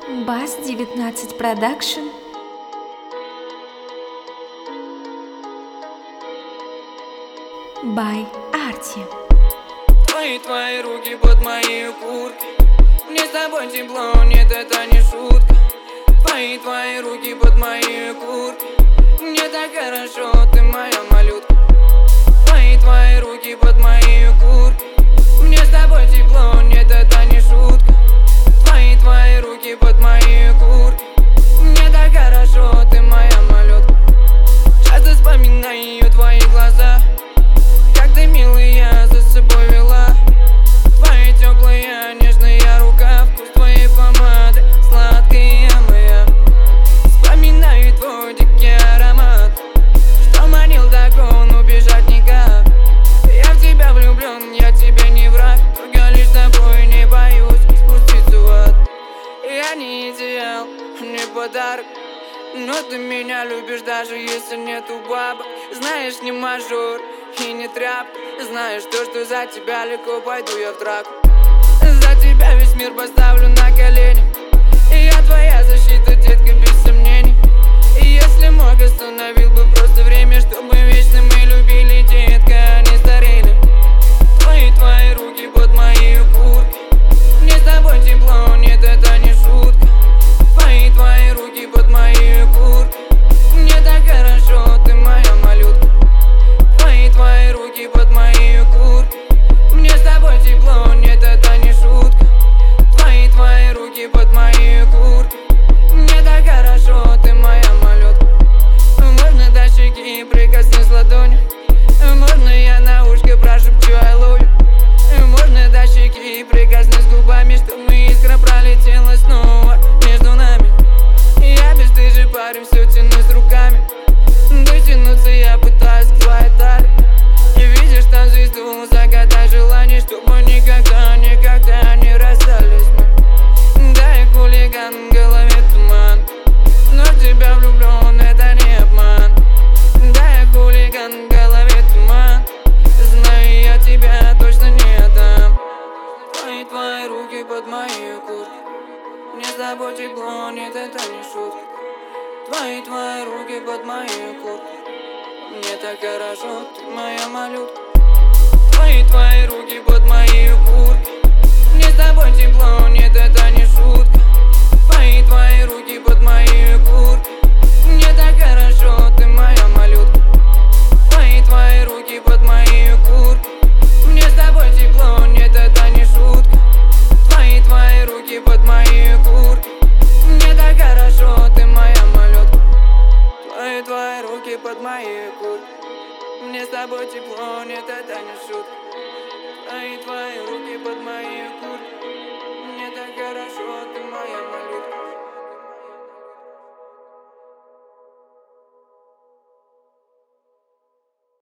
Бас-19 Продакшн. By Arti. Твои руки под моей курткой. Мне с тобой тепло, нет, это не шутка. Твои руки под моей курткой. Мне так хорошо, ты моя малютка. Твои руки под моей курткой. Мне с тобой тепло, нет, это не шутка. Твои руки под моей курткой. Мне так хорошо, ты моя малютка. Часто вспоминаю твои глаза, как ты, милая, за собой вела. Твои теплые, нежная рука, вкус твоей помады, сладкая моя. Вспоминаю твой дикий аромат, что манил, так он убежать никак. Я в тебя влюблен, я тебе не враг, только лишь с тобой не боюсь спуститься в ад. Я не идеал, не подарок, но ты меня любишь, даже если нету бабок. Знаешь, не мажор и не тряпка. Знаешь то, что за тебя легко пойду я в драку. За тебя весь мир поставлю на колени. И я твоя защита, детка, без сомнений. И если мог, остановил бы просто время, чтобы вечно мы любили, детка, а не старели. Твои руки под моей курткой. Мне с тобой тепло, нет, это не шутка. Твои руки под моей курткой. Мне так хорошо, ты моя малютка. Твои руки под моей курткой. Мне с тобой тепло, нет, это не шутка. Твои руки под моей курткой. Мне так хорошо, ты моя малютка. Можно до щеки прикоснись ладонью. Можно я на ушко прошепчу I love you. Можно до щеки прикоснись губами, чтобы искра пролетела снова между нами. Я бесстыжий парень, все тянусь руками. Дотянуться я пытаюсь к твоей талии. И видишь там звезду, загадай желание, чтобы никогда, никогда не расстались мы. Да, я хулиган, в голове туман, но в тебя влюблен, это не обман. Да, я хулиган, в голове туман, знаю, я тебя точно не отдам. Твои руки под моей курткой. Мне с тобой тепло, нет, это не шутка. Твои руки под моей курткой. Мне так хорошо, ты моя малютка. Твои руки под моей курткой. Мне с тобой тепло, нет, это не шутка. Твои руки под моей курткой. Мне так хорошо, ты моя малютка. Твои руки под моей курткой. Мне с тобой тепло, нет, это не шутка. Твои руки под моей курткой. Мне так хорошо, ты моя малютка. Твои руки под моей курткой. Мне с тобой тепло, нет, это не шутка. Твои руки под моей курткой.